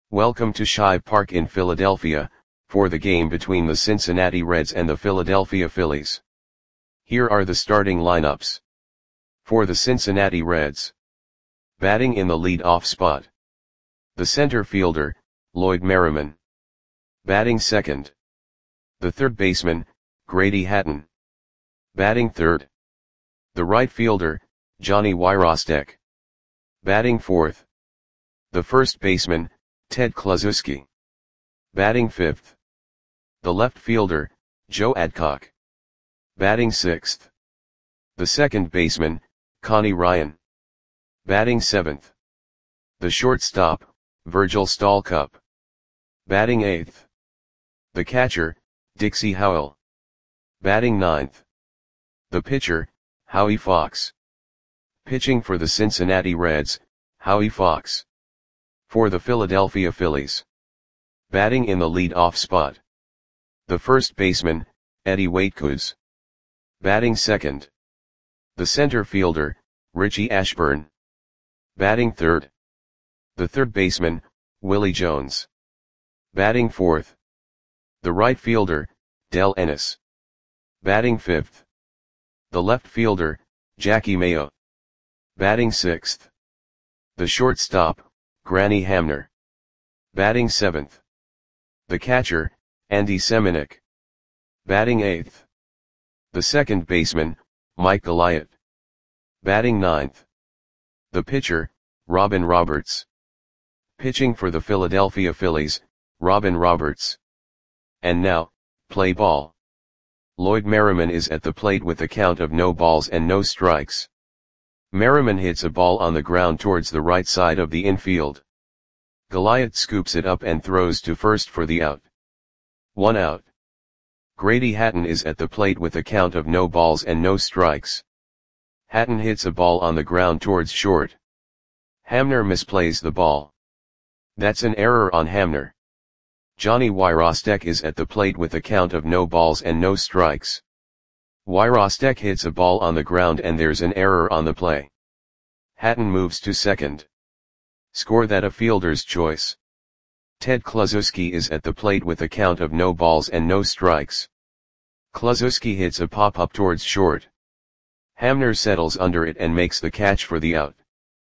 Welcome to Shive Park in Philadelphia, for the game between the Cincinnati Reds and the Philadelphia Phillies. Here are the starting lineups. For the Cincinnati Reds. Batting in the lead-off spot. The center fielder, Lloyd Merriman. Batting second. The third baseman, Grady Hatton. Batting third. The right fielder, Johnny Wyrostek. Batting fourth. The first baseman, Ted Kluszewski. Batting fifth. The left fielder, Joe Adcock. Batting sixth. The second baseman, Connie Ryan. Batting seventh. The shortstop, Virgil Stalcup. Batting eighth. The catcher, Dixie Howell. Batting ninth. The pitcher, Howie Fox. Pitching for the Cincinnati Reds, Howie Fox. For the Philadelphia Phillies. Batting in the lead-off spot. The first baseman, Eddie Waitkus. Batting second. The center fielder, Richie Ashburn. Batting third. The third baseman, Willie Jones. Batting fourth. The right fielder, Del Ennis. Batting fifth. The left fielder, Jackie Mayo. Batting sixth. The shortstop, Granny Hamner. Batting seventh. The catcher, Andy Semenuk. Batting eighth. The second baseman, Mike Goliath. Batting ninth. The pitcher, Robin Roberts. Pitching for the Philadelphia Phillies, Robin Roberts. And now, play ball. Lloyd Merriman is at the plate with a count of no balls and no strikes. Merriman hits a ball on the ground towards the right side of the infield. Goliath scoops it up and throws to first for the out. 1 out. Grady Hatton is at the plate with a count of no balls and no strikes. Hatton hits a ball on the ground towards short. Hamner misplays the ball. That's an error on Hamner. Johnny Wyrostek is at the plate with a count of no balls and no strikes. Wyrostek hits a ball on the ground and there's an error on the play. Hatton moves to second. Score that a fielder's choice. Ted Kluszewski is at the plate with a count of no balls and no strikes. Kluszewski hits a pop-up towards short. Hamner settles under it and makes the catch for the out.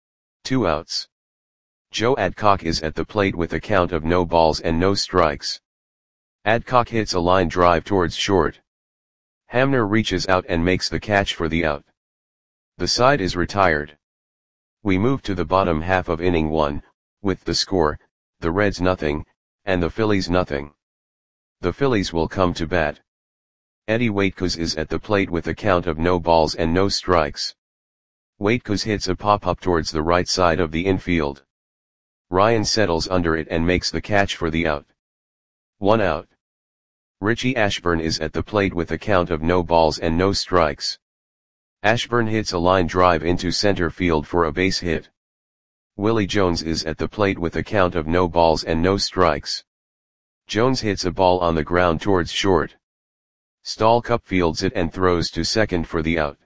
2 outs. Joe Adcock is at the plate with a count of no balls and no strikes. Adcock hits a line drive towards short. Hamner reaches out and makes the catch for the out. The side is retired. We move to the bottom half of inning 1, with the score, the Reds nothing, and the Phillies nothing. The Phillies will come to bat. Eddie Waitkus is at the plate with a count of no balls and no strikes. Waitkus hits a pop-up towards the right side of the infield. Ryan settles under it and makes the catch for the out. 1 out. Richie Ashburn is at the plate with a count of no balls and no strikes. Ashburn hits a line drive into center field for a base hit. Willie Jones is at the plate with a count of no balls and no strikes. Jones hits a ball on the ground towards short. Stalcup fields it and throws to second for the out.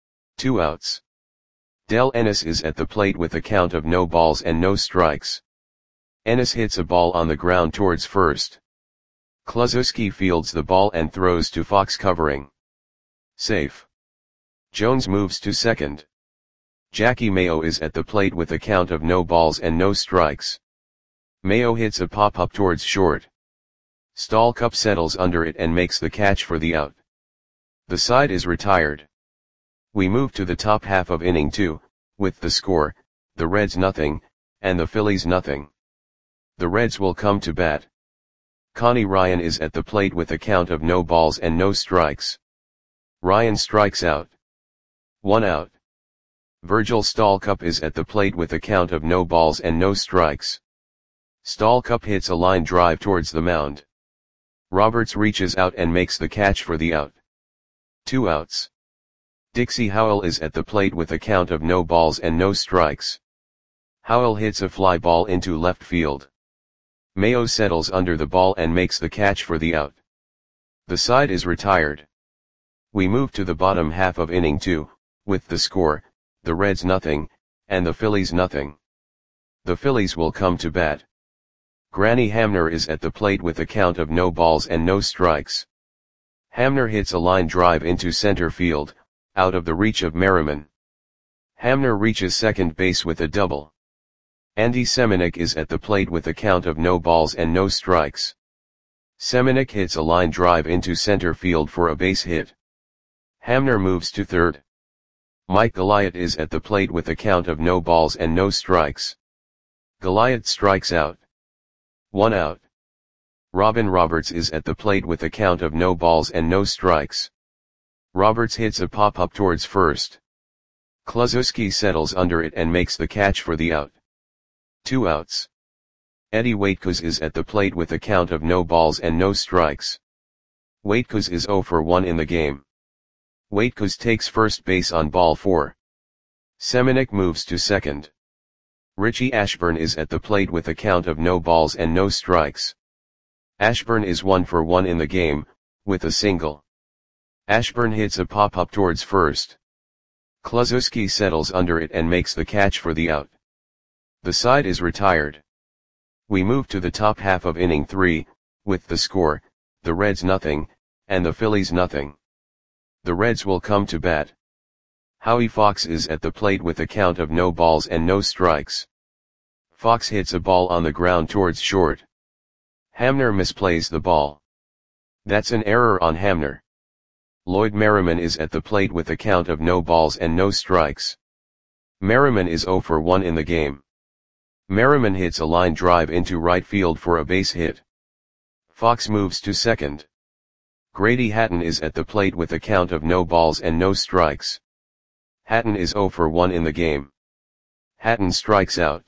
2 outs. Del Ennis is at the plate with a count of no balls and no strikes. Ennis hits a ball on the ground towards first. Kluszewski fields the ball and throws to Fox covering. Safe. Jones moves to second. Jackie Mayo is at the plate with a count of no balls and no strikes. Mayo hits a pop-up towards short. Stalcup settles under it and makes the catch for the out. The side is retired. We move to the top half of inning 2, with the score, the Reds nothing, and the Phillies nothing. The Reds will come to bat. Connie Ryan is at the plate with a count of no balls and no strikes. Ryan strikes out. 1 out. Virgil Stalcup is at the plate with a count of no balls and no strikes. Stalcup hits a line drive towards the mound. Roberts reaches out and makes the catch for the out. 2 outs. Dixie Howell is at the plate with a count of no balls and no strikes. Howell hits a fly ball into left field. Mayo settles under the ball and makes the catch for the out. The side is retired. We move to the bottom half of inning 2, with the score, the Reds nothing, and the Phillies nothing. The Phillies will come to bat. Granny Hamner is at the plate with a count of no balls and no strikes. Hamner hits a line drive into center field, out of the reach of Merriman. Hamner reaches second base with a double. Andy Semenuk is at the plate with a count of no balls and no strikes. Semenuk hits a line drive into center field for a base hit. Hamner moves to third. Mike Goliath is at the plate with a count of no balls and no strikes. Goliath strikes out. 1 out. Robin Roberts is at the plate with a count of no balls and no strikes. Roberts hits a pop-up towards first. Kluszewski settles under it and makes the catch for the out. 2 outs. Eddie Waitkos is at the plate with a count of no balls and no strikes. Waitkos is 0 for 1 in the game. Waitkos takes first base on ball 4. Semenuk moves to second. Richie Ashburn is at the plate with a count of no balls and no strikes. Ashburn is 1 for 1 in the game, with a single. Ashburn hits a pop-up towards first. Kluszewski settles under it and makes the catch for the out. The side is retired. We move to the top half of inning 3, with the score, the Reds 0, and the Phillies 0. The Reds will come to bat. Howie Fox is at the plate with a count of no balls and no strikes. Fox hits a ball on the ground towards short. Hamner misplays the ball. That's an error on Hamner. Lloyd Merriman is at the plate with a count of no balls and no strikes. Merriman is 0 for 1 in the game. Merriman hits a line drive into right field for a base hit. Fox moves to second. Grady Hatton is at the plate with a count of no balls and no strikes. Hatton is 0 for 1 in the game. Hatton strikes out.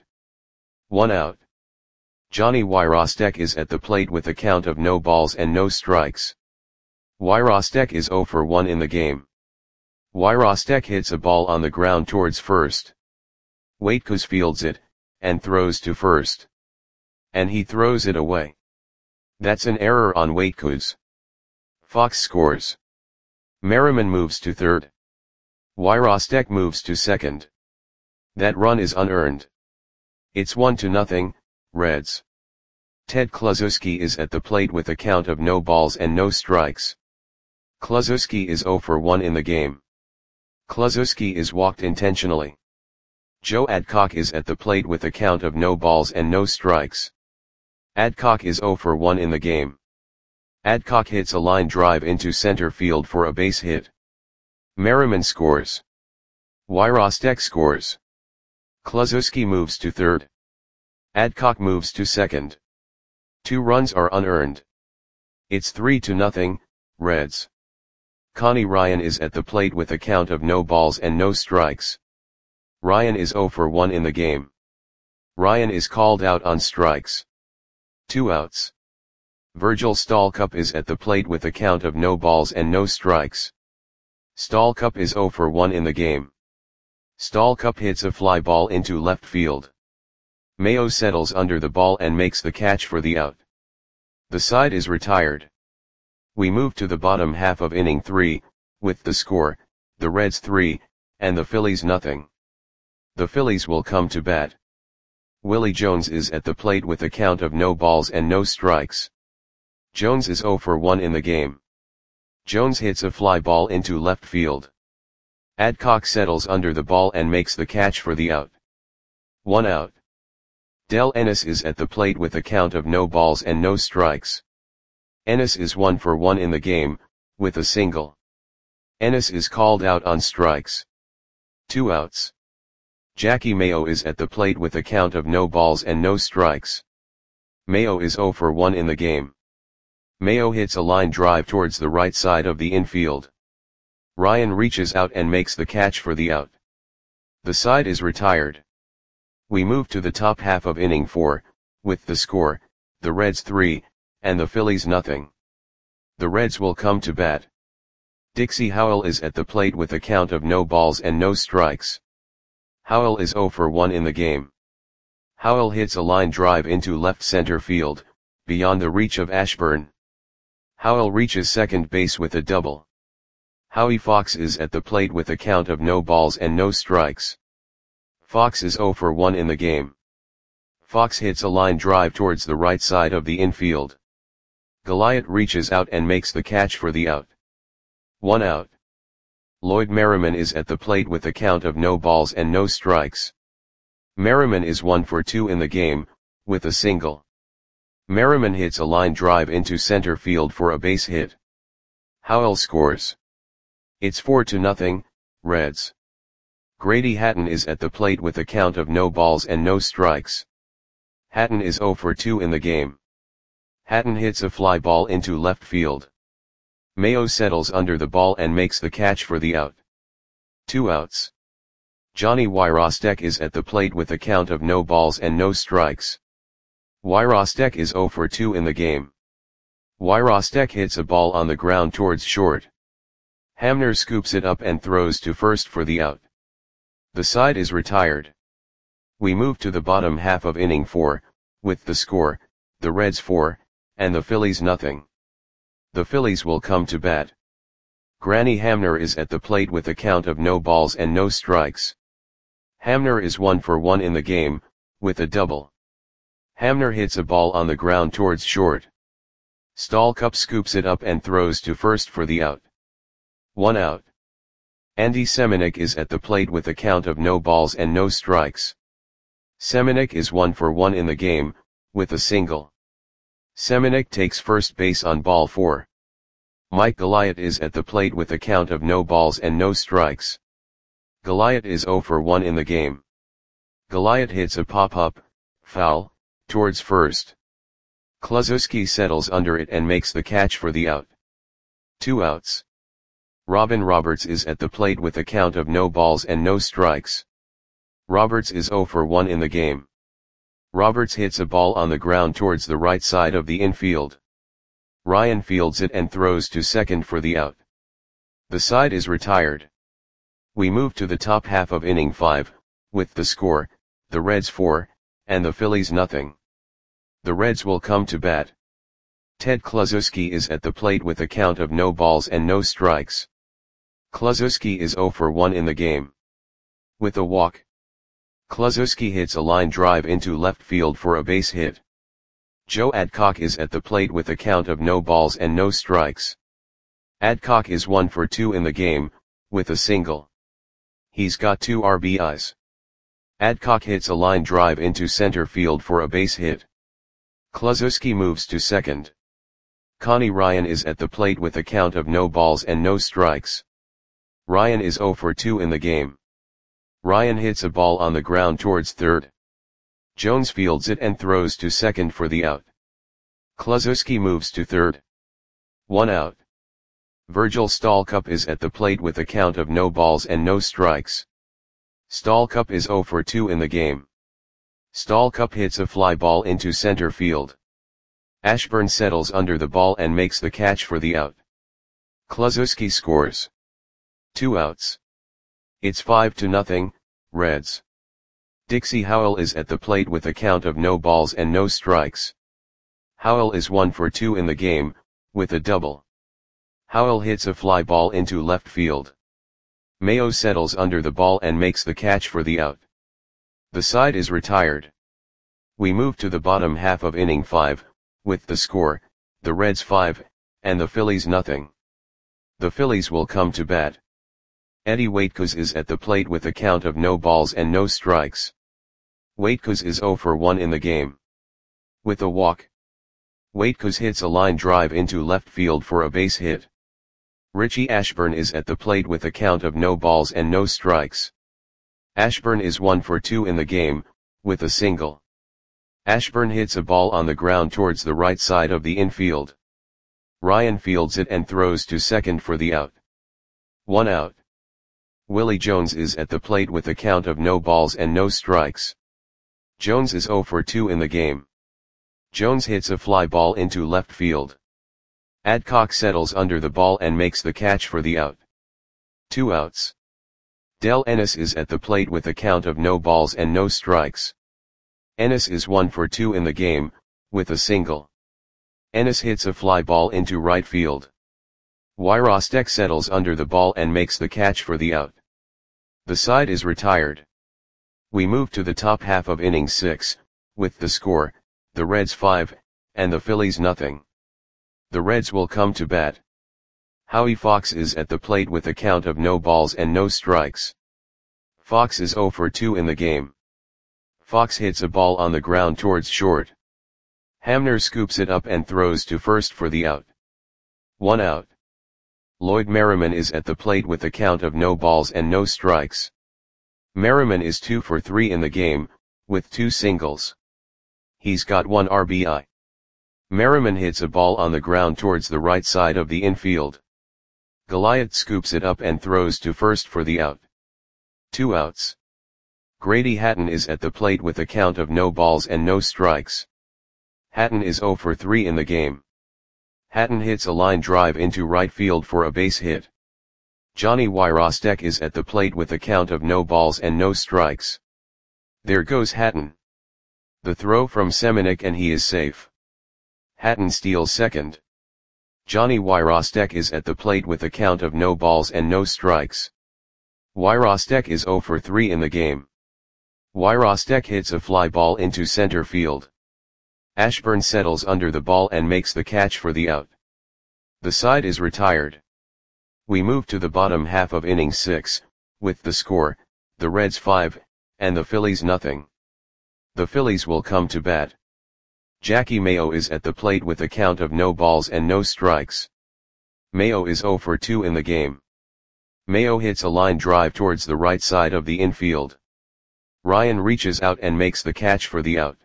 1 out. Johnny Wyrostek is at the plate with a count of no balls and no strikes. Wyrostek is 0 for 1 in the game. Wyrostek hits a ball on the ground towards first. Waitkos fields it, and throws to first. And he throws it away. That's an error on Waitkos. Fox scores. Merriman moves to third. Wyrostek moves to second. That run is unearned. It's 1-0, Reds. Ted Kluszewski is at the plate with a count of no balls and no strikes. Kluszewski is 0 for 1 in the game. Kluszewski is walked intentionally. Joe Adcock is at the plate with a count of no balls and no strikes. Adcock is 0 for 1 in the game. Adcock hits a line drive into center field for a base hit. Merriman scores. Wyrostek scores. Kluszewski moves to third. Adcock moves to second. 2 runs are unearned. It's 3-0, Reds. Connie Ryan is at the plate with a count of no balls and no strikes. Ryan is 0 for 1 in the game. Ryan is called out on strikes. 2 outs. Virgil Stallcup is at the plate with a count of no balls and no strikes. Stallcup is 0 for 1 in the game. Stallcup hits a fly ball into left field. Mayo settles under the ball and makes the catch for the out. The side is retired. We move to the bottom half of inning 3, with the score, the Reds 3, and the Phillies 0. The Phillies will come to bat. Willie Jones is at the plate with a count of no balls and no strikes. Jones is 0 for 1 in the game. Jones hits a fly ball into left field. Adcock settles under the ball and makes the catch for the out. 1 out. Del Ennis is at the plate with a count of no balls and no strikes. Ennis is 1 for 1 in the game, with a single. Ennis is called out on strikes. 2 outs. Jackie Mayo is at the plate with a count of no balls and no strikes. Mayo is 0 for 1 in the game. Mayo hits a line drive towards the right side of the infield. Ryan reaches out and makes the catch for the out. The side is retired. We move to the top half of inning 4, with the score, the Reds 3, and the Phillies 0. The Reds will come to bat. Dixie Howell is at the plate with a count of no balls and no strikes. Howell is 0 for 1 in the game. Howell hits a line drive into left center field, beyond the reach of Ashburn. Howell reaches second base with a double. Howie Fox is at the plate with a count of no balls and no strikes. Fox is 0 for 1 in the game. Fox hits a line drive towards the right side of the infield. Goliath reaches out and makes the catch for the out. 1 out. Lloyd Merriman is at the plate with a count of no balls and no strikes. Merriman is 1 for 2 in the game, with a single. Merriman hits a line drive into center field for a base hit. Howell scores. It's 4-0, Reds. Grady Hatton is at the plate with a count of no balls and no strikes. Hatton is 0 for 2 in the game. Hatton hits a fly ball into left field. Mayo settles under the ball and makes the catch for the out. 2 outs. Johnny Wyrostek is at the plate with a count of no balls and no strikes. Wyrostek is 0 for 2 in the game. Wyrostek hits a ball on the ground towards short. Hamner scoops it up and throws to first for the out. The side is retired. We move to the bottom half of inning 4, with the score, the Reds 4, and the Phillies 0. The Phillies will come to bat. Granny Hamner is at the plate with a count of no balls and no strikes. Hamner is 1 for 1 in the game, with a double. Hamner hits a ball on the ground towards short. Stallcup scoops it up and throws to first for the out. 1 out. Andy Semenuk is at the plate with a count of no balls and no strikes. Semenuk is 1 for 1 in the game, with a single. Semenuk takes first base on ball 4. Mike Goliath is at the plate with a count of no balls and no strikes. Goliath is 0 for 1 in the game. Goliath hits a pop-up, foul, towards first. Kluszewski settles under it and makes the catch for the out. 2 outs. Robin Roberts is at the plate with a count of no balls and no strikes. Roberts is 0 for 1 in the game. Roberts hits a ball on the ground towards the right side of the infield. Ryan fields it and throws to second for the out. The side is retired. We move to the top half of inning 5, with the score, the Reds 4, and the Phillies 0. The Reds will come to bat. Ted Kluszewski is at the plate with a count of no balls and no strikes. Kluszewski is 0 for 1 in the game. With a walk. Kluszewski hits a line drive into left field for a base hit. Joe Adcock is at the plate with a count of no balls and no strikes. Adcock is 1 for 2 in the game, with a single. He's got 2 RBIs. Adcock hits a line drive into center field for a base hit. Kluszewski moves to second. Connie Ryan is at the plate with a count of no balls and no strikes. Ryan is 0 for 2 in the game. Ryan hits a ball on the ground towards third. Jones fields it and throws to second for the out. Kluszewski moves to third. 1 out. Virgil Stallcup is at the plate with a count of no balls and no strikes. Stallcup is 0 for 2 in the game. Stallcup hits a fly ball into center field. Ashburn settles under the ball and makes the catch for the out. Kluszewski scores. 2 outs. It's 5-0, Reds. Dixie Howell is at the plate with a count of no balls and no strikes. Howell is 1 for 2 in the game, with a double. Howell hits a fly ball into left field. Mayo settles under the ball and makes the catch for the out. The side is retired. We move to the bottom half of inning 5, with the score, the Reds 5, and the Phillies 0. The Phillies will come to bat. Eddie Waitkos is at the plate with a count of no balls and no strikes. Waitkos is 0 for 1 in the game. With a walk. Waitkos hits a line drive into left field for a base hit. Richie Ashburn is at the plate with a count of no balls and no strikes. Ashburn is 1 for 2 in the game, with a single. Ashburn hits a ball on the ground towards the right side of the infield. Ryan fields it and throws to second for the out. 1 out. Willie Jones is at the plate with a count of no balls and no strikes. Jones is 0 for 2 in the game. Jones hits a fly ball into left field. Adcock settles under the ball and makes the catch for the out. 2 outs. Del Ennis is at the plate with a count of no balls and no strikes. Ennis is 1 for 2 in the game, with a single. Ennis hits a fly ball into right field. Wyrostek settles under the ball and makes the catch for the out. The side is retired. We move to the top half of inning 6, with the score, the Reds 5, and the Phillies nothing. The Reds will come to bat. Howie Fox is at the plate with a count of no balls and no strikes. Fox is 0 for 2 in the game. Fox hits a ball on the ground towards short. Hamner scoops it up and throws to first for the out. 1 out. Lloyd Merriman is at the plate with a count of no balls and no strikes. Merriman is 2 for 3 in the game, with 2 singles. He's got 1 RBI. Merriman hits a ball on the ground towards the right side of the infield. Goliath scoops it up and throws to first for the out. 2 outs. Grady Hatton is at the plate with a count of no balls and no strikes. Hatton is 0 for 3 in the game. Hatton hits a line drive into right field for a base hit. Johnny Wyrostek is at the plate with a count of no balls and no strikes. There goes Hatton. The throw from Semenuk and he is safe. Hatton steals second. Johnny Wyrostek is at the plate with a count of no balls and no strikes. Wyrostek is 0 for 3 in the game. Wyrostek hits a fly ball into center field. Ashburn settles under the ball and makes the catch for the out. The side is retired. We move to the bottom half of inning 6, with the score, the Reds 5, and the Phillies nothing. The Phillies will come to bat. Jackie Mayo is at the plate with a count of no balls and no strikes. Mayo is 0 for 2 in the game. Mayo hits a line drive towards the right side of the infield. Ryan reaches out and makes the catch for the out.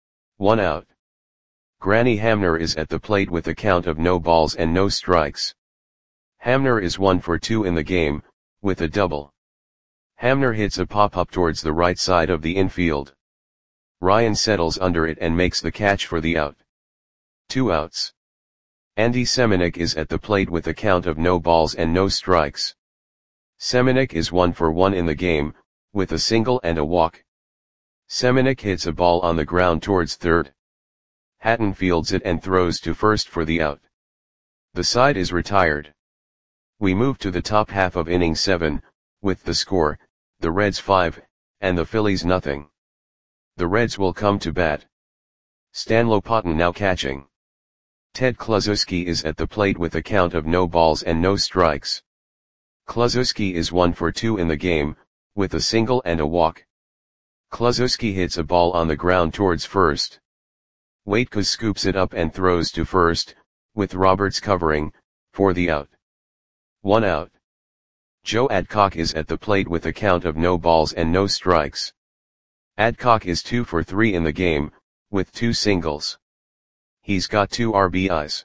1 out. Granny Hamner is at the plate with a count of no balls and no strikes. Hamner is 1 for 2 in the game, with a double. Hamner hits a pop-up towards the right side of the infield. Ryan settles under it and makes the catch for the out. 2 outs. Andy Semenuk is at the plate with a count of no balls and no strikes. Semenuk is 1 for 1 in the game, with a single and a walk. Semenuk hits a ball on the ground towards third. Hatton fields it and throws to first for the out. The side is retired. We move to the top half of inning 7, with the score, the Reds 5, and the Phillies nothing. The Reds will come to bat. Stan Lopatin now catching. Ted Kluszewski is at the plate with a count of no balls and no strikes. Kluszewski is 1 for 2 in the game, with a single and a walk. Kluszewski hits a ball on the ground towards first. Waitkos scoops it up and throws to first, with Roberts covering, for the out. 1 out. Joe Adcock is at the plate with a count of no balls and no strikes. Adcock is 2 for 3 in the game, with 2 singles. He's got 2 RBIs.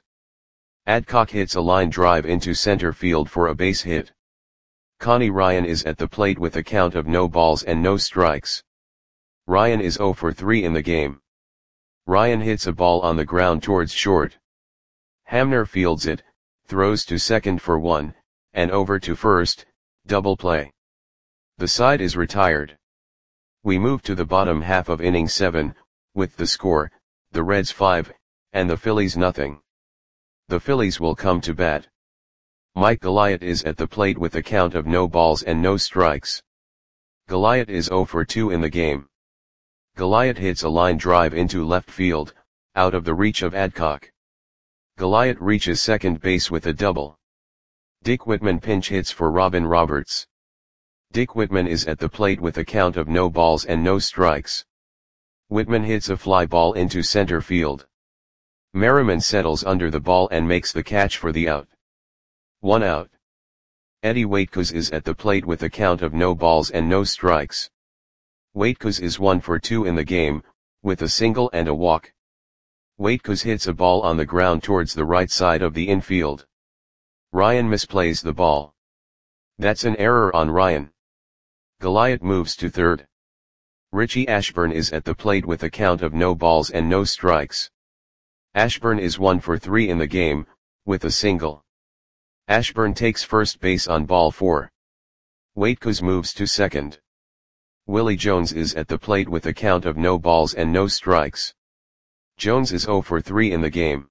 Adcock hits a line drive into center field for a base hit. Connie Ryan is at the plate with a count of no balls and no strikes. Ryan is 0 for 3 in the game. Ryan hits a ball on the ground towards short. Hamner fields it, throws to second for 1, and over to first, double play. The side is retired. We move to the bottom half of inning 7, with the score, the Reds 5, and the Phillies nothing. The Phillies will come to bat. Mike Goliath is at the plate with a count of no balls and no strikes. Goliath is 0 for 2 in the game. Goliath hits a line drive into left field, out of the reach of Adcock. Goliath reaches second base with a double. Dick Whitman pinch hits for Robin Roberts. Dick Whitman is at the plate with a count of no balls and no strikes. Whitman hits a fly ball into center field. Merriman settles under the ball and makes the catch for the out. 1 out. Eddie Waitkos is at the plate with a count of no balls and no strikes. Waitkos is 1 for 2 in the game, with a single and a walk. Waitkos hits a ball on the ground towards the right side of the infield. Ryan misplays the ball. That's an error on Ryan. Goliath moves to third. Richie Ashburn is at the plate with a count of no balls and no strikes. Ashburn is 1 for 3 in the game, with a single. Ashburn takes first base on ball 4. Waitkos moves to second. Willie Jones is at the plate with a count of no balls and no strikes. Jones is 0 for 3 in the game.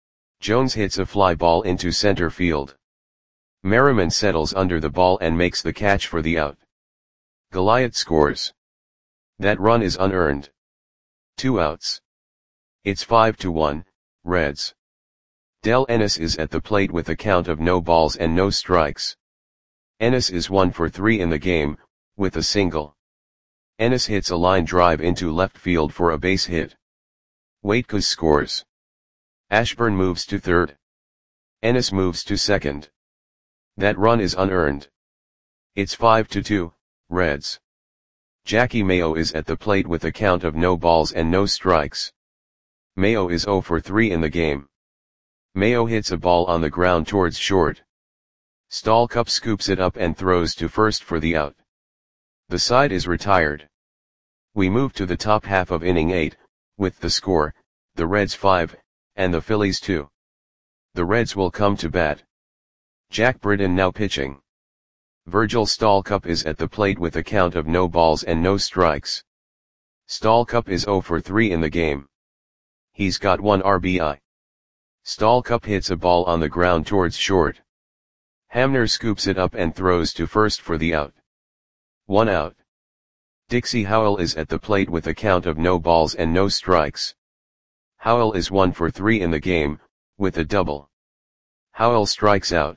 Jones hits a fly ball into center field. Merriman settles under the ball and makes the catch for the out. Goliath scores. That run is unearned. 2 outs. It's 5-1, Reds. Del Ennis is at the plate with a count of no balls and no strikes. Ennis is 1 for 3 in the game, with a single. Ennis hits a line drive into left field for a base hit. Waitkus scores. Ashburn moves to third. Ennis moves to second. That run is unearned. It's 5-2, Reds. Jackie Mayo is at the plate with a count of no balls and no strikes. Mayo is 0 for 3 in the game. Mayo hits a ball on the ground towards short. Stallcup scoops it up and throws to first for the out. The side is retired. We move to the top half of inning 8, with the score, the Reds 5, and the Phillies 2. The Reds will come to bat. Jack Britton now pitching. Virgil Stallcup is at the plate with a count of no balls and no strikes. Stallcup is 0 for 3 in the game. He's got 1 RBI. Stallcup hits a ball on the ground towards short. Hamner scoops it up and throws to first for the out. 1 out. Dixie Howell is at the plate with a count of no balls and no strikes. Howell is 1 for 3 in the game, with a double. Howell strikes out.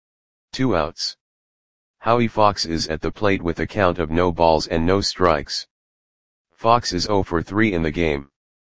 2 outs. Howie Fox is at the plate with a count of no balls and no strikes. Fox is 0 for 3 in the game.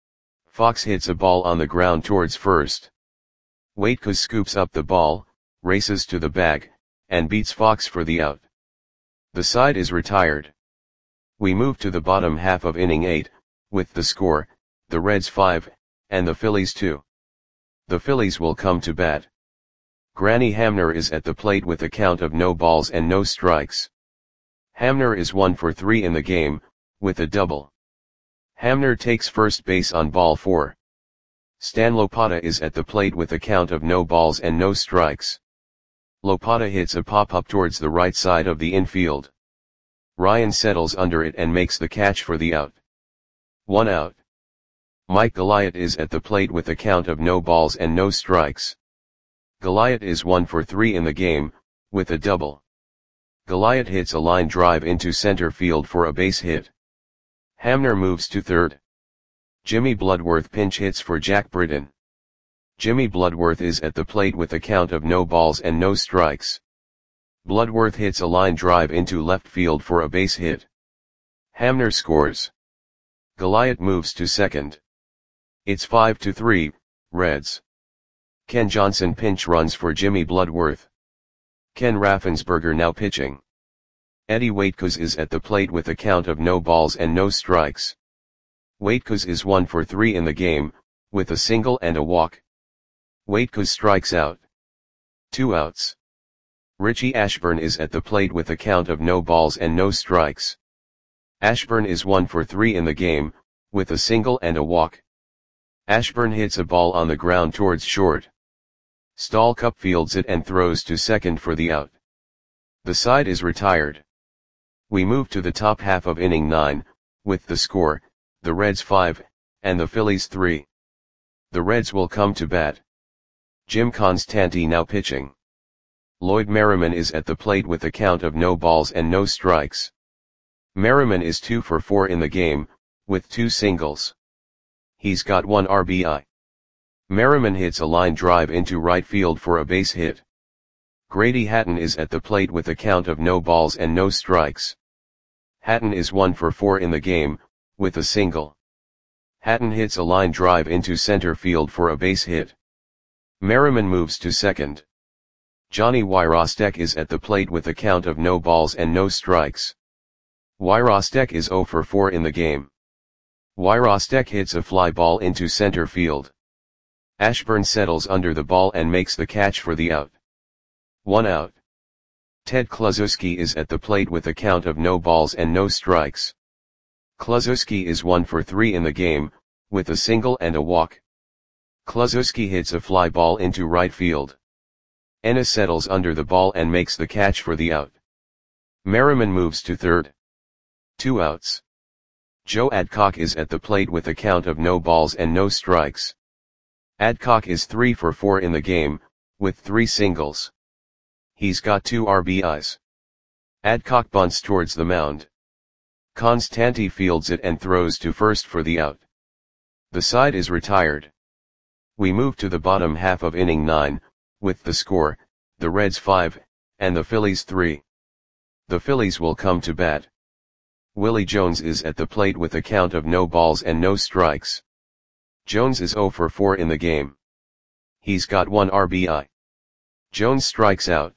Fox hits a ball on the ground towards first. Waitkus scoops up the ball, races to the bag, and beats Fox for the out. The side is retired. We move to the bottom half of inning 8, with the score, the Reds 5, and the Phillies 2. The Phillies will come to bat. Granny Hamner is at the plate with a count of no balls and no strikes. Hamner is 1 for 3 in the game, with a double. Hamner takes first base on ball 4. Stan Lopata is at the plate with a count of no balls and no strikes. Lopata hits a pop-up towards the right side of the infield. Ryan settles under it and makes the catch for the out. 1 out. Mike Goliath is at the plate with a count of no balls and no strikes. Goliath is 1 for 3 in the game, with a double. Goliath hits a line drive into center field for a base hit. Hamner moves to third. Jimmy Bloodworth pinch hits for Jack Britton. Jimmy Bloodworth is at the plate with a count of no balls and no strikes. Bloodworth hits a line drive into left field for a base hit. Hamner scores. Goliath moves to second. It's 5-3, Reds. Ken Johnson pinch runs for Jimmy Bloodworth. Ken Raffensperger now pitching. Eddie Waitkus is at the plate with a count of no balls and no strikes. Waitkus is 1 for 3 in the game, with a single and a walk. Waitkus strikes out. 2 outs. Richie Ashburn is at the plate with a count of no balls and no strikes. Ashburn is 1 for 3 in the game, with a single and a walk. Ashburn hits a ball on the ground towards short. Stallcup fields it and throws to second for the out. The side is retired. We move to the top half of inning 9, with the score, the Reds 5, and the Phillies 3. The Reds will come to bat. Jim Constanti now pitching. Lloyd Merriman is at the plate with a count of no balls and no strikes. Merriman is 2 for 4 in the game, with 2 singles. He's got 1 RBI. Merriman hits a line drive into right field for a base hit. Grady Hatton is at the plate with a count of no balls and no strikes. Hatton is 1 for 4 in the game, with a single. Hatton hits a line drive into center field for a base hit. Merriman moves to second. Johnny Wyrostek is at the plate with a count of no balls and no strikes. Wyrostek is 0 for 4 in the game. Wyrostek hits a fly ball into center field. Ashburn settles under the ball and makes the catch for the out. 1 out. Ted Kluszewski is at the plate with a count of no balls and no strikes. Kluszewski is 1 for 3 in the game, with a single and a walk. Kluszewski hits a fly ball into right field. Ennis settles under the ball and makes the catch for the out. Merriman moves to third. 2 outs. Joe Adcock is at the plate with a count of no balls and no strikes. Adcock is 3 for 4 in the game, with 3 singles. He's got 2 RBIs. Adcock bunts towards the mound. Constanti fields it and throws to first for the out. The side is retired. We move to the bottom half of inning 9, with the score, the Reds 5, and the Phillies 3. The Phillies will come to bat. Willie Jones is at the plate with a count of no balls and no strikes. Jones is 0 for 4 in the game. He's got 1 RBI. Jones strikes out.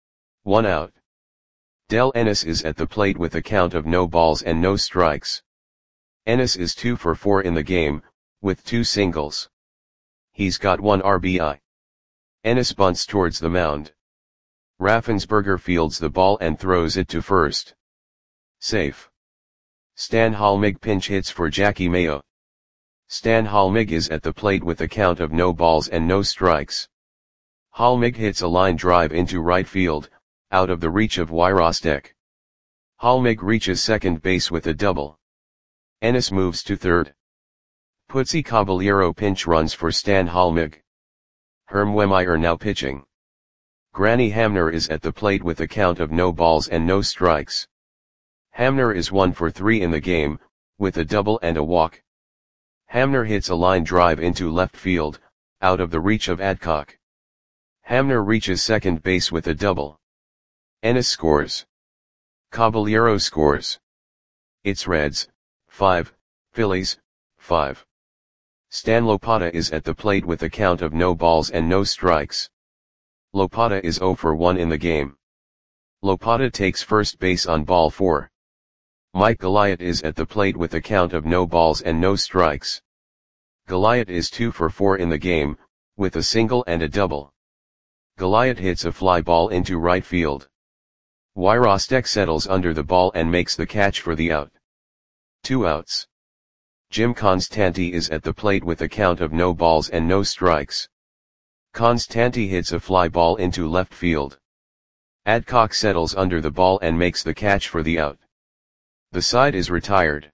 1 out. Del Ennis is at the plate with a count of no balls and no strikes. Ennis is 2 for 4 in the game, with 2 singles. He's got 1 RBI. Ennis bunts towards the mound. Raffensperger fields the ball and throws it to first. Safe. Stan Halmig pinch hits for Jackie Mayo. Stan Halmig is at the plate with a count of no balls and no strikes. Halmig hits a line drive into right field, out of the reach of Wyrostek. Halmig reaches second base with a double. Ennis moves to third. Putzi Caballero pinch runs for Stan Halmig. Herm Wehmeyer now pitching. Granny Hamner is at the plate with a count of no balls and no strikes. Hamner is 1 for 3 in the game, with a double and a walk. Hamner hits a line drive into left field, out of the reach of Adcock. Hamner reaches second base with a double. Ennis scores. Caballero scores. It's Reds, 5, Phillies, 5. Stan Lopata is at the plate with a count of no balls and no strikes. Lopata is 0 for 1 in the game. Lopata takes first base on ball 4. Mike Goliath is at the plate with a count of no balls and no strikes. Goliath is 2 for 4 in the game, with a single and a double. Goliath hits a fly ball into right field. Wyrostek settles under the ball and makes the catch for the out. 2 outs. Jim Constanti is at the plate with a count of no balls and no strikes. Constanti hits a fly ball into left field. Adcock settles under the ball and makes the catch for the out. The side is retired.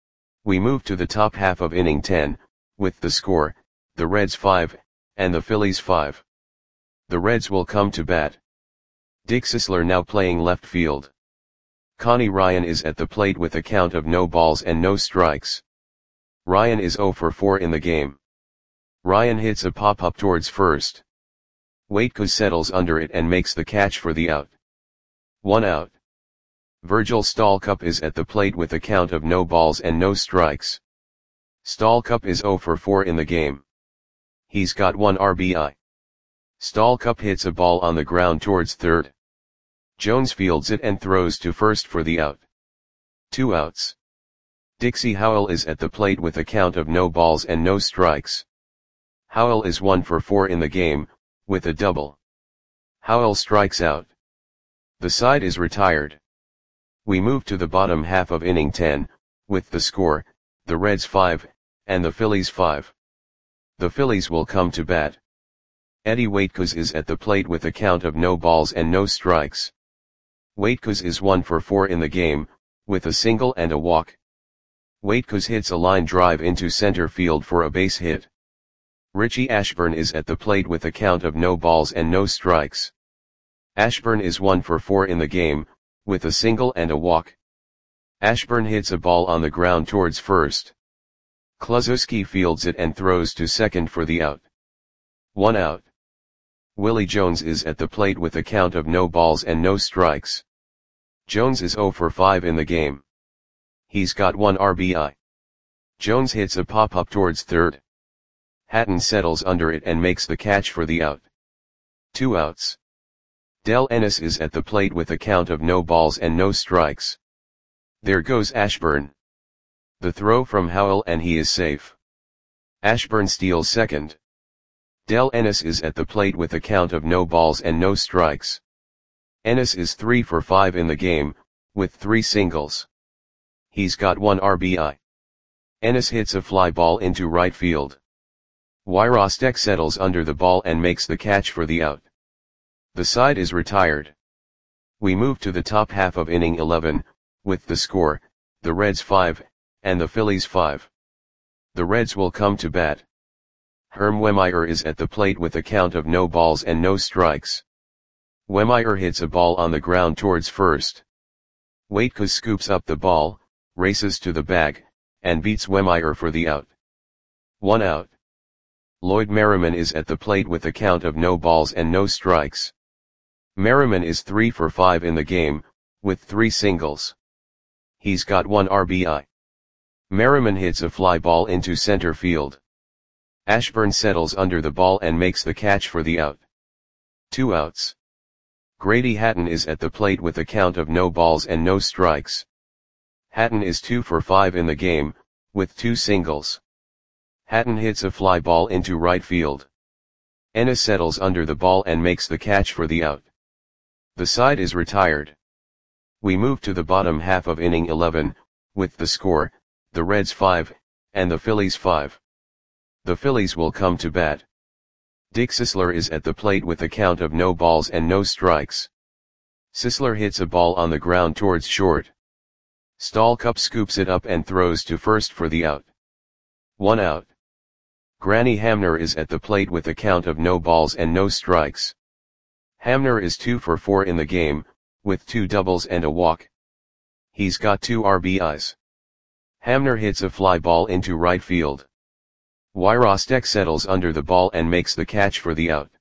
We move to the top half of inning 10, with the score, the Reds 5, and the Phillies 5. The Reds will come to bat. Dick Sisler now playing left field. Connie Ryan is at the plate with a count of no balls and no strikes. Ryan is 0 for 4 in the game. Ryan hits a pop-up towards first. Waitkus settles under it and makes the catch for the out. 1 out. Virgil Stallcup is at the plate with a count of no balls and no strikes. Stallcup is 0 for 4 in the game. He's got 1 RBI. Stallcup hits a ball on the ground towards third. Jones fields it and throws to first for the out. 2 outs. Dixie Howell is at the plate with a count of no balls and no strikes. Howell is 1 for 4 in the game, with a double. Howell strikes out. The side is retired. We move to the bottom half of inning 10, with the score, the Reds 5, and the Phillies 5. The Phillies will come to bat. Eddie Waitkus is at the plate with a count of no balls and no strikes. Waitkus is 1 for 4 in the game, with a single and a walk. Waitkus hits a line drive into center field for a base hit. Richie Ashburn is at the plate with a count of no balls and no strikes. Ashburn is 1 for 4 in the game, with a single and a walk. Ashburn hits a ball on the ground towards first. Kluszewski fields it and throws to second for the out. 1 out. Willie Jones is at the plate with a count of no balls and no strikes. Jones is 0 for 5 in the game. He's got 1 RBI. Jones hits a pop-up towards third. Hatton settles under it and makes the catch for the out. 2 outs. Del Ennis is at the plate with a count of no balls and no strikes. There goes Ashburn. The throw from Howell and he is safe. Ashburn steals second. Del Ennis is at the plate with a count of no balls and no strikes. Ennis is 3 for 5 in the game, with 3 singles. He's got 1 RBI. Ennis hits a fly ball into right field. Wyrostek settles under the ball and makes the catch for the out. The side is retired. We move to the top half of inning 11, with the score, the Reds 5, and the Phillies 5. The Reds will come to bat. Herm Wehmeyer is at the plate with a count of no balls and no strikes. Wehmeyer hits a ball on the ground towards first. Waitkus scoops up the ball, races to the bag, and beats Wehmeyer for the out. 1 out. Lloyd Merriman is at the plate with a count of no balls and no strikes. Merriman is 3 for 5 in the game, with 3 singles. He's got 1 RBI. Merriman hits a fly ball into center field. Ashburn settles under the ball and makes the catch for the out. 2 outs. Grady Hatton is at the plate with a count of no balls and no strikes. Hatton is 2 for 5 in the game, with 2 singles. Hatton hits a fly ball into right field. Ennis settles under the ball and makes the catch for the out. The side is retired. We move to the bottom half of inning 11, with the score, the Reds 5, and the Phillies 5. The Phillies will come to bat. Dick Sisler is at the plate with a count of no balls and no strikes. Sisler hits a ball on the ground towards short. Stallcup scoops it up and throws to first for the out. 1 out. Granny Hamner is at the plate with a count of no balls and no strikes. Hamner is 2 for 4 in the game, with 2 doubles and a walk. He's got 2 RBIs. Hamner hits a fly ball into right field. Wyrostek settles under the ball and makes the catch for the out.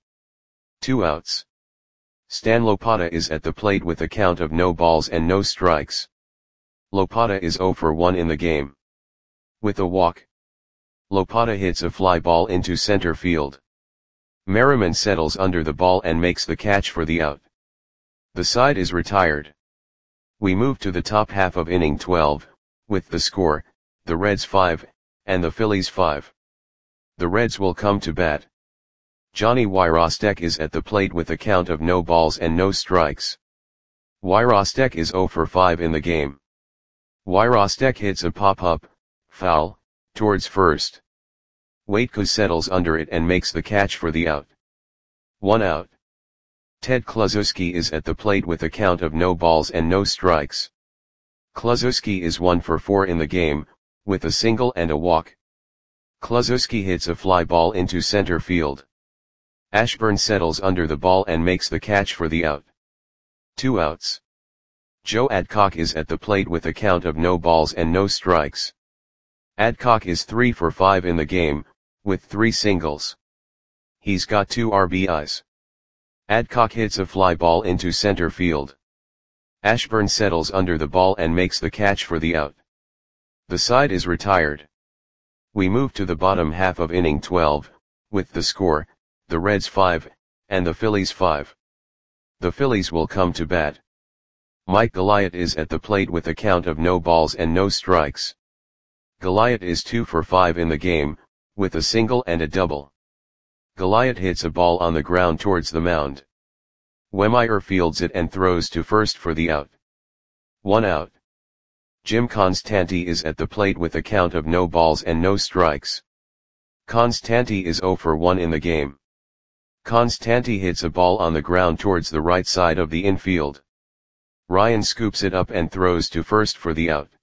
2 outs. Stan Lopata is at the plate with a count of no balls and no strikes. Lopata is 0 for 1 in the game. With a walk. Lopata hits a fly ball into center field. Merriman settles under the ball and makes the catch for the out. The side is retired. We move to the top half of inning 12, with the score, the Reds 5, and the Phillies 5. The Reds will come to bat. Johnny Wyrostek is at the plate with a count of no balls and no strikes. Wyrostek is 0 for 5 in the game. Wyrostek hits a pop-up, foul, towards first. Waitkus settles under it and makes the catch for the out. 1 out. Ted Kluszewski is at the plate with a count of no balls and no strikes. Kluszewski is 1 for 4 in the game, with a single and a walk. Kluszewski hits a fly ball into center field. Ashburn settles under the ball and makes the catch for the out. 2 outs. Joe Adcock is at the plate with a count of no balls and no strikes. Adcock is 3 for 5 in the game, with 3 singles. He's got 2 RBIs. Adcock hits a fly ball into center field. Ashburn settles under the ball and makes the catch for the out. The side is retired. We move to the bottom half of inning 12, with the score, the Reds 5, and the Phillies 5. The Phillies will come to bat. Mike Goliath is at the plate with a count of no balls and no strikes. Goliath is 2 for 5 in the game, with a single and a double. Goliath hits a ball on the ground towards the mound. Wehmeyer fields it and throws to first for the out. 1 out. Jim Constanti is at the plate with a count of no balls and no strikes. Constanti is 0 for 1 in the game. Constanti hits a ball on the ground towards the right side of the infield. Ryan scoops it up and throws to first for the out.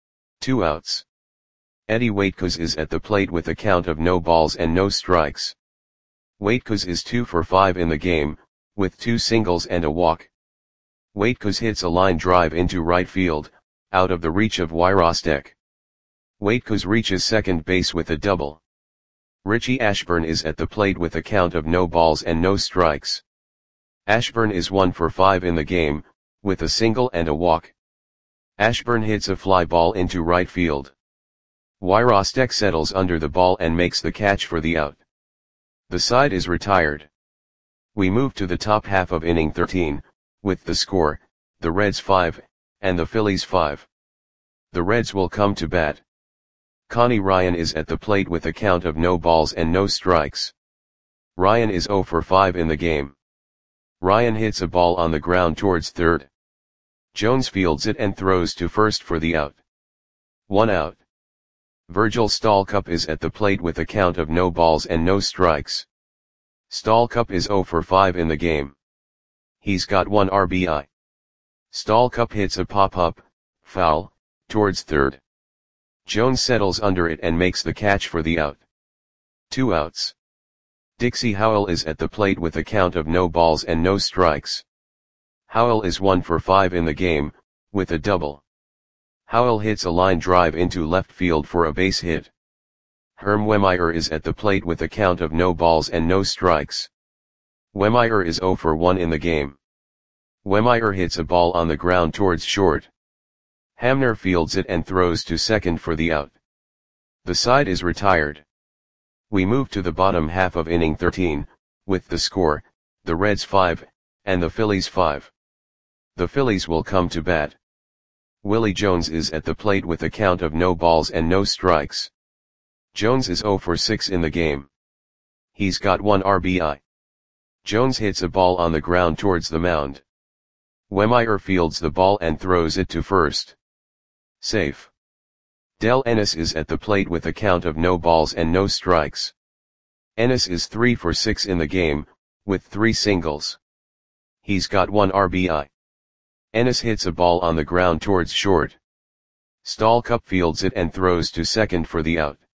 2 outs. Eddie Waitkus is at the plate with a count of no balls and no strikes. Waitkus is 2 for 5 in the game, with 2 singles and a walk. Waitkus hits a line drive into right field, out of the reach of Wyrostek. Waitkus reaches second base with a double. Richie Ashburn is at the plate with a count of no balls and no strikes. Ashburn is 1 for 5 in the game, with a single and a walk. Ashburn hits a fly ball into right field. Wyrostek settles under the ball and makes the catch for the out. The side is retired. We move to the top half of inning 13, with the score, the Reds 5, and the Phillies 5. The Reds will come to bat. Connie Ryan is at the plate with a count of no balls and no strikes. Ryan is 0 for 5 in the game. Ryan hits a ball on the ground towards third. Jones fields it and throws to first for the out. 1 out. Virgil Stallcup is at the plate with a count of no balls and no strikes. Stallcup is 0 for 5 in the game. He's got 1 RBI. Stallcup hits a pop-up, foul, towards third. Jones settles under it and makes the catch for the out. 2 outs. Dixie Howell is at the plate with a count of no balls and no strikes. Howell is 1 for 5 in the game, with a double. Howell hits a line drive into left field for a base hit. Herm Wehmeyer is at the plate with a count of no balls and no strikes. Wehmeyer is 0 for 1 in the game. Wehmeyer hits a ball on the ground towards short. Hamner fields it and throws to second for the out. The side is retired. We move to the bottom half of inning 13, with the score, the Reds 5, and the Phillies 5. The Phillies will come to bat. Willie Jones is at the plate with a count of no balls and no strikes. Jones is 0 for 6 in the game. He's got 1 RBI. Jones hits a ball on the ground towards the mound. Wehmeyer fields the ball and throws it to first. Safe. Del Ennis is at the plate with a count of no balls and no strikes. Ennis is 3 for 6 in the game, with 3 singles. He's got 1 RBI. Ennis hits a ball on the ground towards short. Stallcup fields it and throws to second for the out.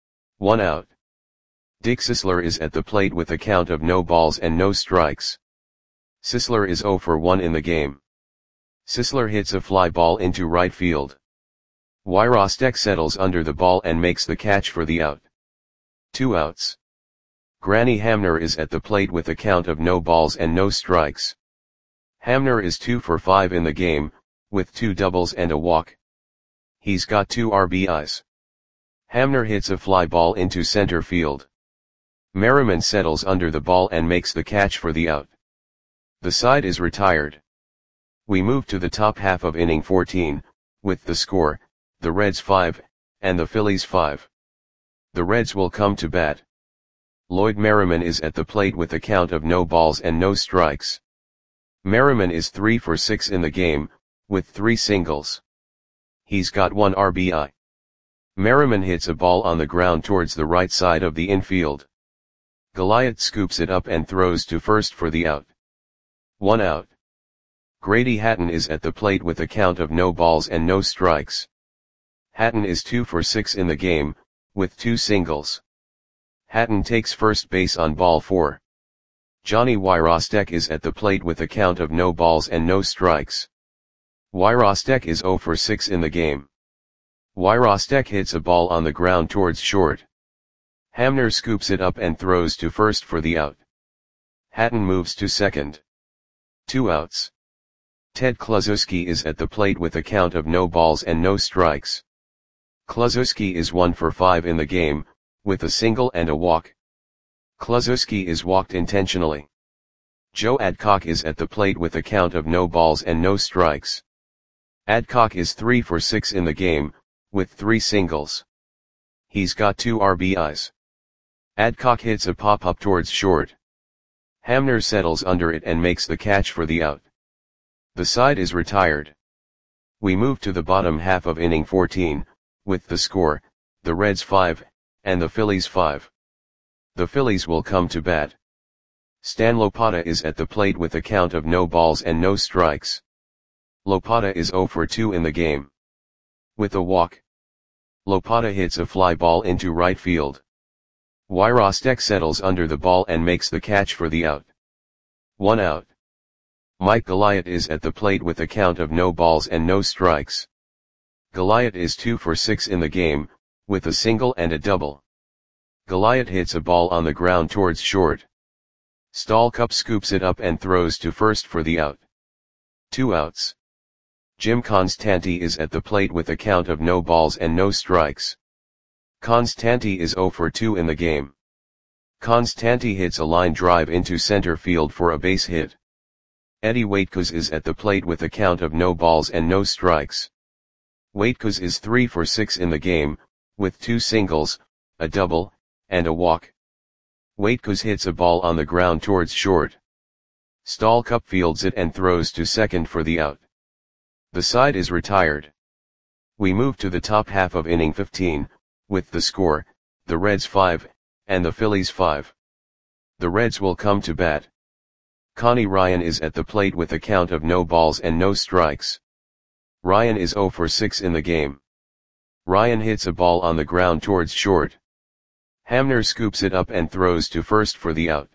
1 out. Dick Sisler is at the plate with a count of no balls and no strikes. Sisler is 0 for 1 in the game. Sisler hits a fly ball into right field. Wyrostek settles under the ball and makes the catch for the out. 2 outs. Granny Hamner is at the plate with a count of no balls and no strikes. Hamner is 2 for 5 in the game, with 2 doubles and a walk. He's got 2 RBIs. Hamner hits a fly ball into center field. Merriman settles under the ball and makes the catch for the out. The side is retired. We move to the top half of inning 14, with the score, the Reds 5, and the Phillies 5. The Reds will come to bat. Lloyd Merriman is at the plate with a count of no balls and no strikes. Merriman is 3 for 6 in the game, with 3 singles. He's got 1 RBI. Merriman hits a ball on the ground towards the right side of the infield. Goliath scoops it up and throws to first for the out. 1 out. Grady Hatton is at the plate with a count of no balls and no strikes. Hatton is 2 for 6 in the game, with 2 singles. Hatton takes first base on ball 4. Johnny Wyrostek is at the plate with a count of no balls and no strikes. Wyrostek is 0 for 6 in the game. Wyrostek hits a ball on the ground towards short. Hamner scoops it up and throws to first for the out. Hatton moves to second. 2 outs. Ted Kluszewski is at the plate with a count of no balls and no strikes. Kluszewski is 1 for 5 in the game, with a single and a walk. Kluszewski is walked intentionally. Joe Adcock is at the plate with a count of no balls and no strikes. Adcock is 3 for 6 in the game, with 3 singles. He's got 2 RBIs. Adcock hits a pop-up towards short. Hamner settles under it and makes the catch for the out. The side is retired. We move to the bottom half of inning 14, with the score, the Reds 5, and the Phillies 5. The Phillies will come to bat. Stan Lopata is at the plate with a count of no balls and no strikes. Lopata is 0 for 2 in the game. With a walk. Lopata hits a fly ball into right field. Wyrostek settles under the ball and makes the catch for the out. 1 out. Mike Goliath is at the plate with a count of no balls and no strikes. Goliath is 2 for 6 in the game, with a single and a double. Goliath hits a ball on the ground towards short. Stallcup scoops it up and throws to first for the out. 2 outs. Jim Constanti is at the plate with a count of no balls and no strikes. Constanti is 0 for 2 in the game. Constanti hits a line drive into center field for a base hit. Eddie Waitkos is at the plate with a count of no balls and no strikes. Waitkos is 3 for 6 in the game, with 2 singles, a double, and a walk. Waitkos hits a ball on the ground towards short. Stallcup fields it and throws to second for the out. The side is retired. We move to the top half of inning 15, with the score, the Reds 5, and the Phillies 5. The Reds will come to bat. Connie Ryan is at the plate with a count of no balls and no strikes. Ryan is 0 for 6 in the game. Ryan hits a ball on the ground towards short. Hamner scoops it up and throws to first for the out.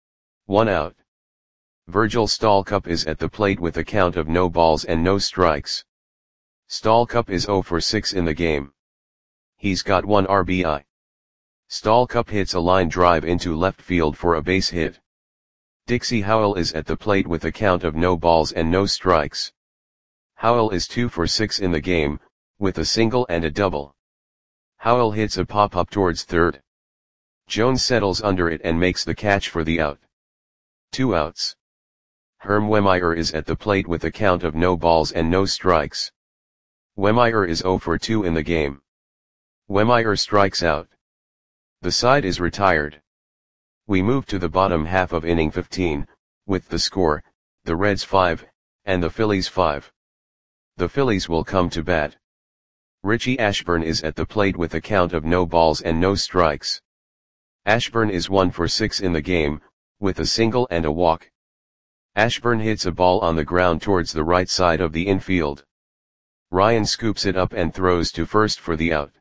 1 out. Virgil Stallcup is at the plate with a count of no balls and no strikes. Stallcup is 0 for 6 in the game. He's got 1 RBI. Stallcup hits a line drive into left field for a base hit. Dixie Howell is at the plate with a count of no balls and no strikes. Howell is 2 for 6 in the game, with a single and a double. Howell hits a pop-up towards third. Jones settles under it and makes the catch for the out. 2 outs. Herm Wehmeyer is at the plate with a count of no balls and no strikes. Wehmeyer is 0 for 2 in the game. Wehmeyer strikes out. The side is retired. We move to the bottom half of inning 15, with the score, the Reds 5, and the Phillies 5. The Phillies will come to bat. Richie Ashburn is at the plate with a count of no balls and no strikes. Ashburn is 1 for 6 in the game, with a single and a walk. Ashburn hits a ball on the ground towards the right side of the infield. Ryan scoops it up and throws to first for the out.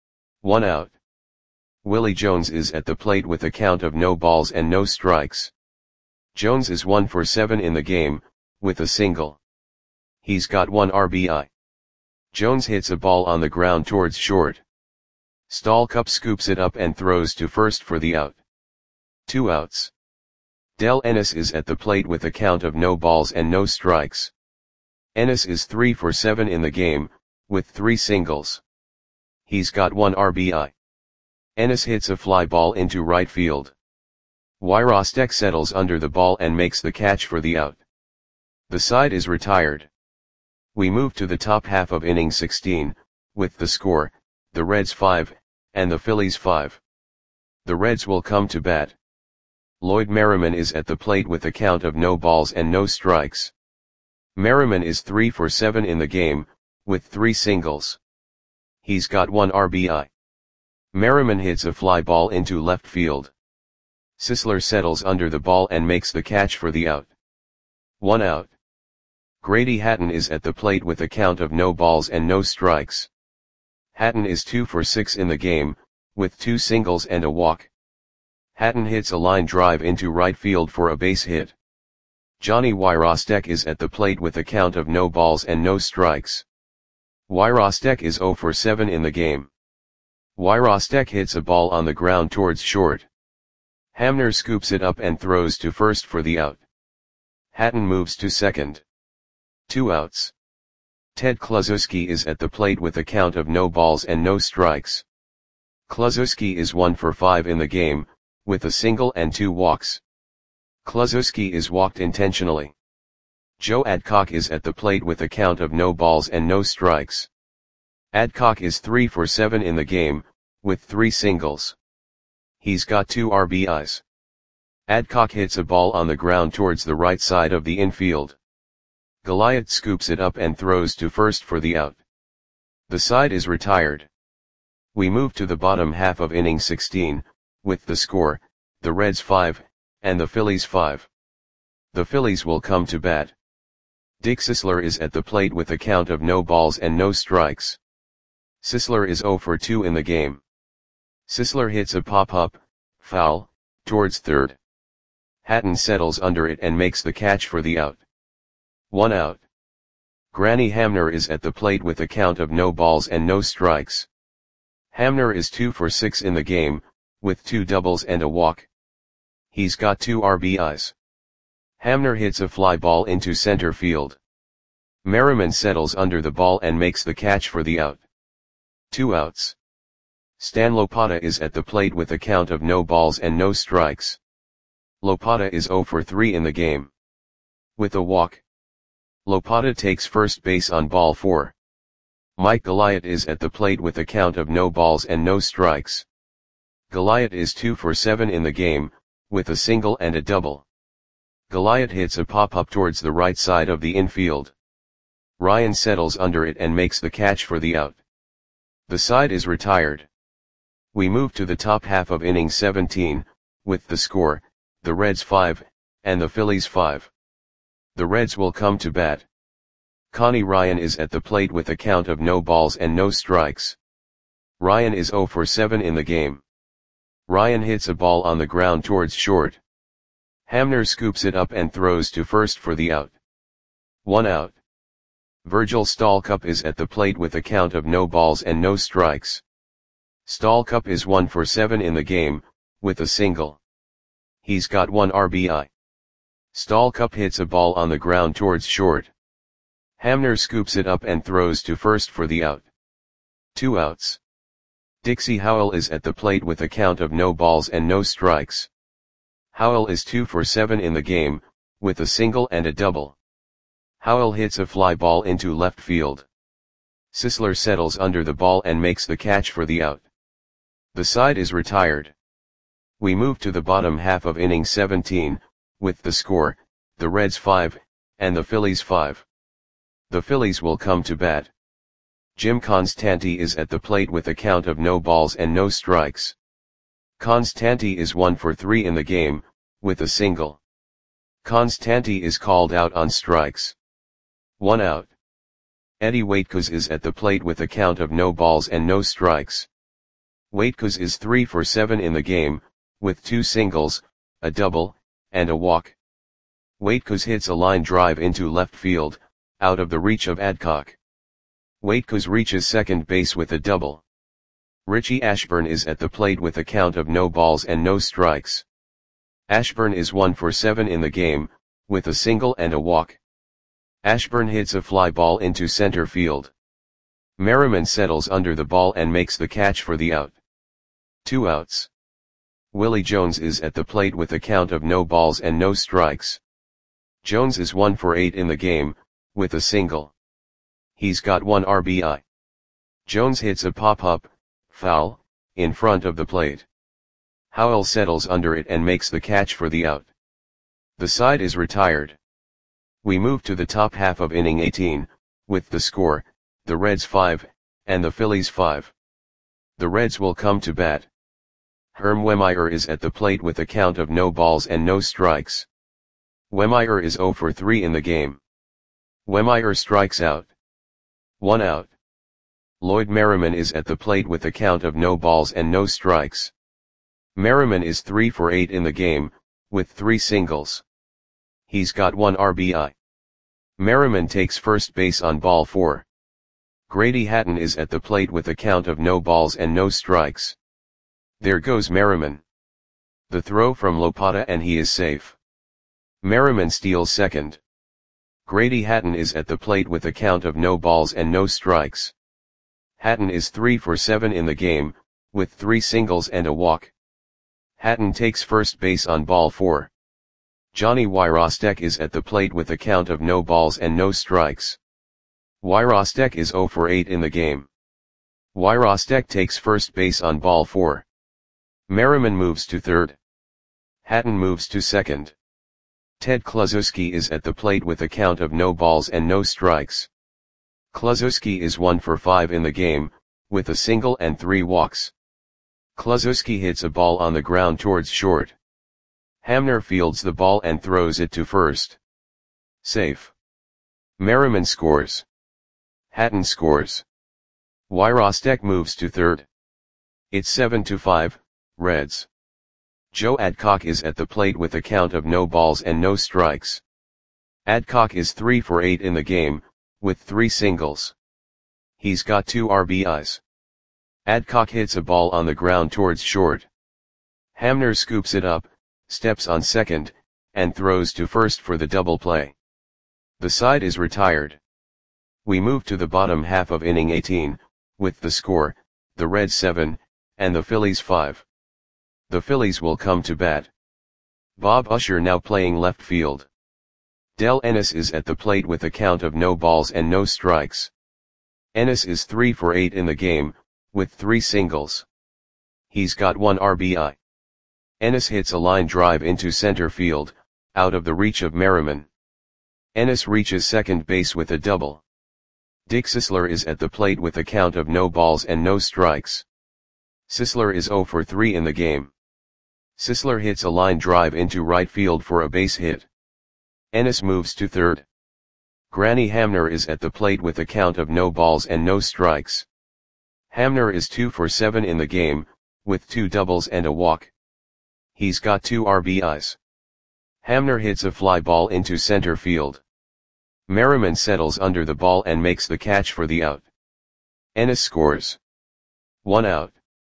1 out. Willie Jones is at the plate with a count of no balls and no strikes. Jones is 1 for 7 in the game, with a single. He's got 1 RBI. Jones hits a ball on the ground towards short. Stallcup scoops it up and throws to first for the out. 2 outs. Del Ennis is at the plate with a count of no balls and no strikes. Ennis is 3 for 7 in the game, with 3 singles. He's got 1 RBI. Ennis hits a fly ball into right field. Wyrostek settles under the ball and makes the catch for the out. The side is retired. We move to the top half of inning 16, with the score, the Reds 5, and the Phillies 5. The Reds will come to bat. Lloyd Merriman is at the plate with a count of no balls and no strikes. Merriman is 3 for 7 in the game, with 3 singles. He's got 1 RBI. Merriman hits a fly ball into left field. Sisler settles under the ball and makes the catch for the out. 1 out. Grady Hatton is at the plate with a count of no balls and no strikes. Hatton is 2 for 6 in the game, with 2 singles and a walk. Hatton hits a line drive into right field for a base hit. Johnny Wyrostek is at the plate with a count of no balls and no strikes. Wyrostek is 0 for 7 in the game. Wyrostek hits a ball on the ground towards short. Hamner scoops it up and throws to first for the out. Hatton moves to second. 2 outs. Ted Kluszewski is at the plate with a count of no balls and no strikes. Kluszewski is 1 for 5 in the game, with a single and 2 walks. Kluszewski is walked intentionally. Joe Adcock is at the plate with a count of no balls and no strikes. Adcock is 3 for 7 in the game, with 3 singles. He's got 2 RBIs. Adcock hits a ball on the ground towards the right side of the infield. Goliath scoops it up and throws to first for the out. The side is retired. We move to the bottom half of inning 16, with the score, the Reds 5, and the Phillies 5. The Phillies will come to bat. Dick Sisler is at the plate with a count of no balls and no strikes. Sisler is 0 for 2 in the game. Sisler hits a pop-up, foul, towards third. Hatton settles under it and makes the catch for the out. 1 out. Granny Hamner is at the plate with a count of no balls and no strikes. Hamner is 2 for 6 in the game, with 2 doubles and a walk. He's got 2 RBIs. Hamner hits a fly ball into center field. Merriman settles under the ball and makes the catch for the out. 2 outs. Stan Lopata is at the plate with a count of no balls and no strikes. Lopata is 0 for 3 in the game. With a walk. Lopata takes first base on ball 4. Mike Goliath is at the plate with a count of no balls and no strikes. Goliath is 2 for 7 in the game, with a single and a double. Goliath hits a pop-up towards the right side of the infield. Ryan settles under it and makes the catch for the out. The side is retired. We move to the top half of inning 17, with the score, the Reds 5, and the Phillies 5. The Reds will come to bat. Connie Ryan is at the plate with a count of no balls and no strikes. Ryan is 0 for 7 in the game. Ryan hits a ball on the ground towards short. Hamner scoops it up and throws to first for the out. 1 out. Virgil Stallcup is at the plate with a count of no balls and no strikes. Stallcup is 1 for 7 in the game, with a single. He's got 1 RBI. Stallcup hits a ball on the ground towards short. Hamner scoops it up and throws to first for the out. 2 outs. Dixie Howell is at the plate with a count of no balls and no strikes. Howell is 2 for 7 in the game, with a single and a double. Howell hits a fly ball into left field. Sisler settles under the ball and makes the catch for the out. The side is retired. We move to the bottom half of inning 17, with the score, the Reds 5, and the Phillies 5. The Phillies will come to bat. Jim Constanti is at the plate with a count of no balls and no strikes. Constanti is 1 for 3 in the game, with a single. Constanti is called out on strikes. 1 out. Eddie Waitkos is at the plate with a count of no balls and no strikes. Waitkos is 3 for 7 in the game, with 2 singles, a double, and a walk. Waitkos hits a line drive into left field, out of the reach of Adcock. Waitkos reaches second base with a double. Richie Ashburn is at the plate with a count of no balls and no strikes. Ashburn is 1 for 7 in the game, with a single and a walk. Ashburn hits a fly ball into center field. Merriman settles under the ball and makes the catch for the out. 2 outs. Willie Jones is at the plate with a count of no balls and no strikes. Jones is 1 for 8 in the game, with a single. He's got 1 RBI. Jones hits a pop-up, foul, in front of the plate. Howell settles under it and makes the catch for the out. The side is retired. We move to the top half of inning 18, with the score, the Reds 5, and the Phillies 5. The Reds will come to bat. Herm Wehmeyer is at the plate with a count of no balls and no strikes. Wehmeyer is 0 for 3 in the game. Wehmeyer strikes out. 1 out. Lloyd Merriman is at the plate with a count of no balls and no strikes. Merriman is 3 for 8 in the game, with 3 singles. He's got 1 RBI. Merriman takes first base on ball 4. Grady Hatton is at the plate with a count of no balls and no strikes. There goes Merriman. The throw from Lopata and he is safe. Merriman steals second. Grady Hatton is at the plate with a count of no balls and no strikes. Hatton is 3 for 7 in the game, with 3 singles and a walk. Hatton takes first base on ball 4. Johnny Wyrostek is at the plate with a count of no balls and no strikes. Wyrostek is 0 for 8 in the game. Wyrostek takes first base on ball 4. Merriman moves to third. Hatton moves to second. Ted Kluszewski is at the plate with a count of no balls and no strikes. Kluszewski is 1 for 5 in the game, with a single and 3 walks. Kluszewski hits a ball on the ground towards short. Hamner fields the ball and throws it to first. Safe. Merriman scores. Hatton scores. Wyrostek moves to third. It's 7-5, Reds. Joe Adcock is at the plate with a count of no balls and no strikes. Adcock is 3 for 8 in the game, with 3 singles. He's got 2 RBIs. Adcock hits a ball on the ground towards short. Hamner scoops it up, steps on second, and throws to first for the double play. The side is retired. We move to the bottom half of inning 18, with the score, the Reds 7, and the Phillies 5. The Phillies will come to bat. Bob Usher now playing left field. Del Ennis is at the plate with a count of no balls and no strikes. Ennis is 3 for 8 in the game, with 3 singles. He's got 1 RBI. Ennis hits a line drive into center field, out of the reach of Merriman. Ennis reaches second base with a double. Dick Sisler is at the plate with a count of no balls and no strikes. Sisler is 0 for 3 in the game. Sisler hits a line drive into right field for a base hit. Ennis moves to third. Granny Hamner is at the plate with a count of no balls and no strikes. Hamner is 2 for 7 in the game, with 2 doubles and a walk. He's got 2 RBIs. Hamner hits a fly ball into center field. Merriman settles under the ball and makes the catch for the out. Ennis scores. 1 out.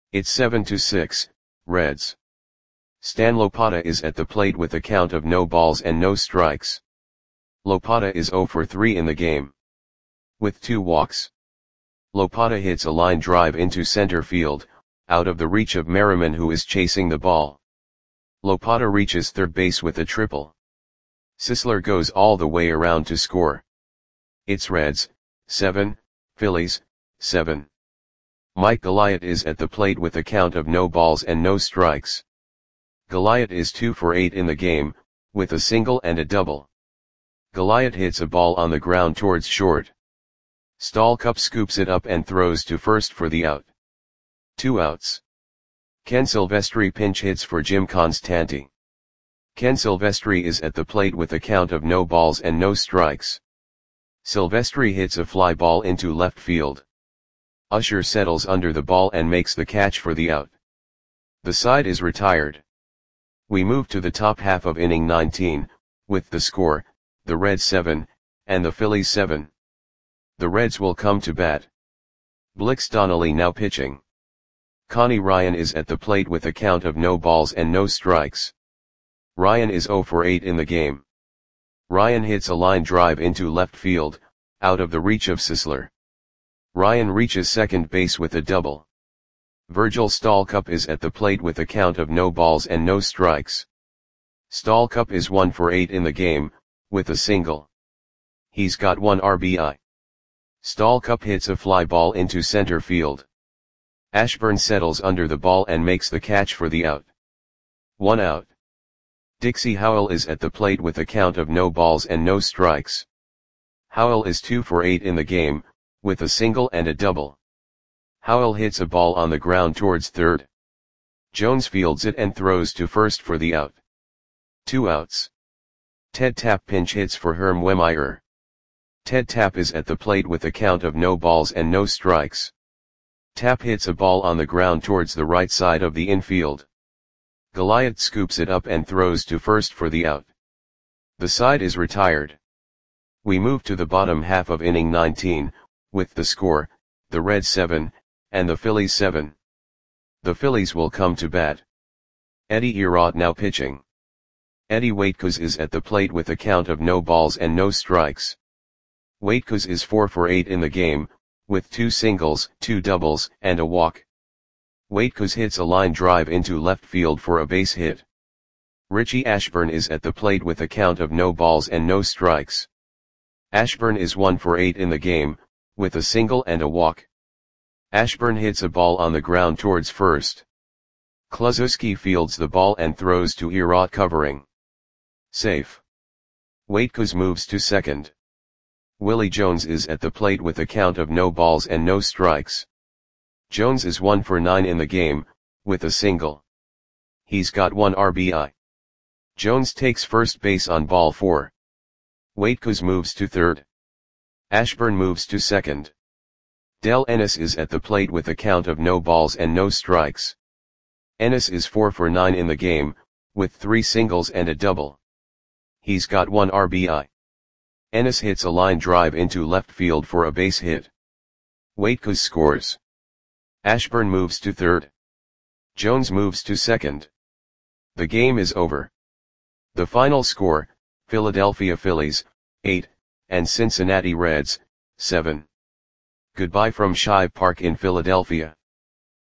It's 7-6, Reds. Stan Lopata is at the plate with a count of no balls and no strikes. Lopata is 0 for 3 in the game, with 2 walks. Lopata hits a line drive into center field, out of the reach of Merriman, who is chasing the ball. Lopata reaches third base with a triple. Sisler goes all the way around to score. It's Reds, 7, Phillies, 7. Mike Goliath is at the plate with a count of no balls and no strikes. Goliath is 2 for 8 in the game, with a single and a double. Goliath hits a ball on the ground towards short. Stallcup scoops it up and throws to first for the out. 2 outs. Ken Silvestri pinch hits for Jim Constanti. Ken Silvestri is at the plate with a count of no balls and no strikes. Silvestri hits a fly ball into left field. Usher settles under the ball and makes the catch for the out. The side is retired. We move to the top half of inning 19, with the score, the Reds 7, and the Phillies 7. The Reds will come to bat. Blix Donnelly now pitching. Connie Ryan is at the plate with a count of no balls and no strikes. Ryan is 0 for 8 in the game. Ryan hits a line drive into left field, out of the reach of Sisler. Ryan reaches second base with a double. Virgil Stallcup is at the plate with a count of no balls and no strikes. Stallcup is 1 for 8 in the game, with a single. He's got 1 RBI. Stallcup hits a fly ball into center field. Ashburn settles under the ball and makes the catch for the out. 1 out. Dixie Howell is at the plate with a count of no balls and no strikes. Howell is 2 for 8 in the game, with a single and a double. Howell hits a ball on the ground towards third. Jones fields it and throws to first for the out. 2 outs. Ted Tapp pinch hits for Herm Wehmeyer. Ted Tapp is at the plate with a count of no balls and no strikes. Tapp hits a ball on the ground towards the right side of the infield. Goliath scoops it up and throws to first for the out. The side is retired. We move to the bottom half of inning 19, with the score, the Reds 7, and the Phillies 7. The Phillies will come to bat. Eddie Erod now pitching. Eddie Waitkos is at the plate with a count of no balls and no strikes. Waitkos is 4 for 8 in the game, with 2 singles, 2 doubles, and a walk. Waitkos hits a line drive into left field for a base hit. Richie Ashburn is at the plate with a count of no balls and no strikes. Ashburn is 1 for 8 in the game, with a single and a walk. Ashburn hits a ball on the ground towards first. Kluszewski fields the ball and throws to Erod covering. Safe. Waitkos moves to second. Willie Jones is at the plate with a count of no balls and no strikes. Jones is 1 for 9 in the game, with a single. He's got 1 RBI. Jones takes first base on ball 4. Waitkos moves to third. Ashburn moves to second. Del Ennis is at the plate with a count of no balls and no strikes. Ennis is 4 for 9 in the game, with 3 singles and a double. He's got 1 RBI. Ennis hits a line drive into left field for a base hit. Waitkos scores. Ashburn moves to third. Jones moves to second. The game is over. The final score, Philadelphia Phillies, 8, and Cincinnati Reds, 7. Goodbye from Shive Park in Philadelphia.